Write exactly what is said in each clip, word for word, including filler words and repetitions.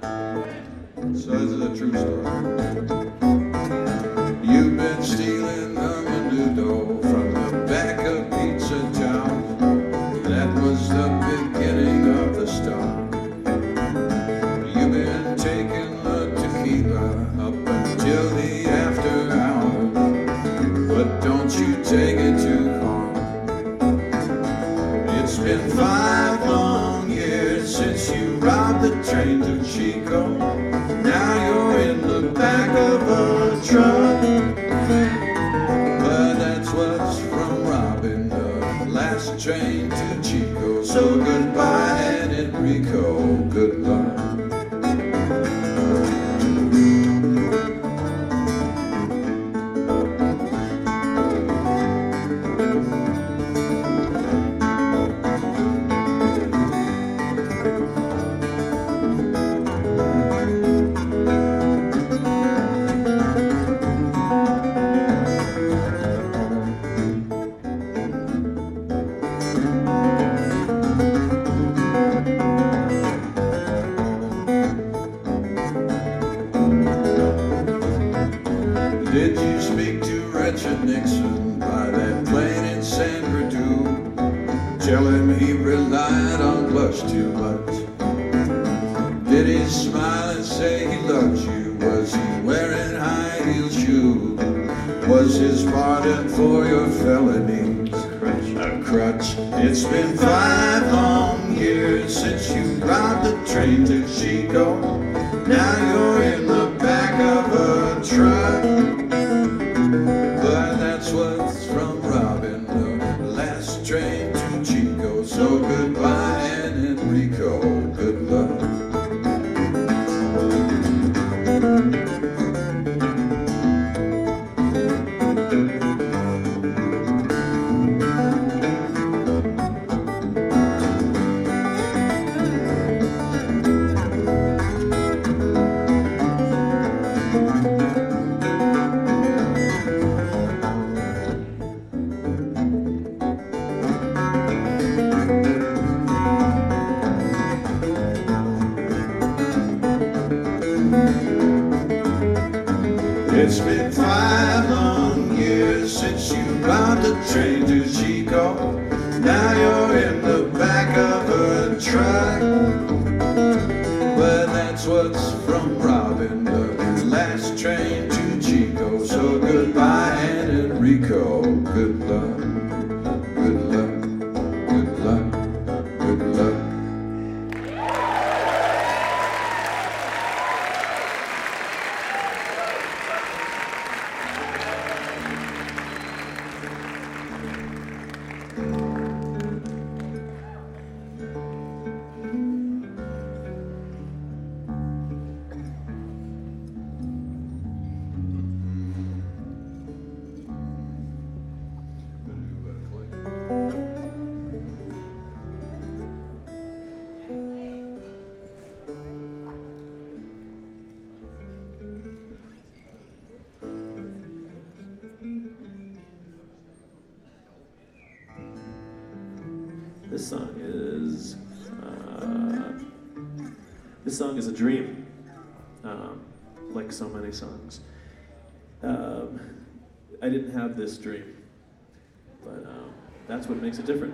So this is a true story. You've been stealing the menudo from the back of Pizza Town. That was the beginning of the start. You've been taking the tequila up until the after hours, but don't you take it too hard. It's been five long years since you robbed the train to Chico. Now you're in the back of a truck. But that's what's from robbing the last train to Chico. So goodbye, and Enrico, good luck. Did you speak to Richard Nixon by that plane in San Bernardino? Tell him he relied on blush too much. Did he smile and say he loved you? Was he wearing high heel shoes? Was his pardon for your felonies a crutch? It's been five long years since you robbed the train to Chico. Now you're in the back of a truck. But that's what's from robbing the last train to Chico. So goodbye, and Enrico, good luck. It's been five long years since you robbed a train to Chico. Now you're in the back of a truck. But that's what's from robbing the last train to Chico. So goodbye, and Enrico, good luck, good luck, good luck, good luck. This song is uh, this song is a dream, um, like so many songs. Um, I didn't have this dream, but um, that's what makes it different.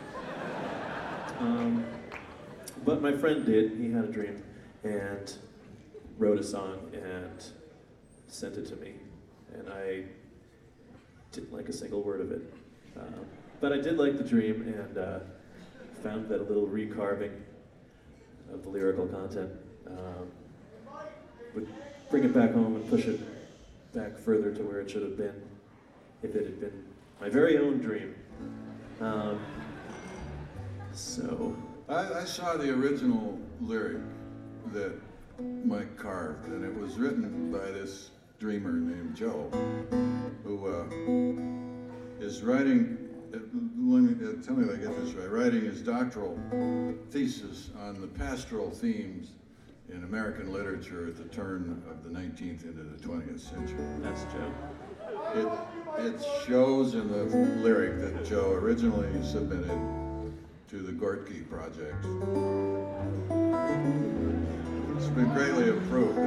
Um, but my friend did. He had a dream and wrote a song and sent it to me, and I didn't like a single word of it. Um, but I did like the dream, and uh, found that a little recarving of the lyrical content um, would bring it back home and push it back further to where it should have been if it had been my very own dream. Um, so... I, I saw the original lyric that Mike carved, and it was written by this dreamer named Joe, who uh, is writing, uh, let me, uh, tell me if I get this right, writing his doctoral thesis on the pastoral themes in American literature at the turn of the nineteenth into the twentieth century. That's Joe. It, it shows in the lyric that Joe originally submitted to the Gorky Project. It's been greatly improved.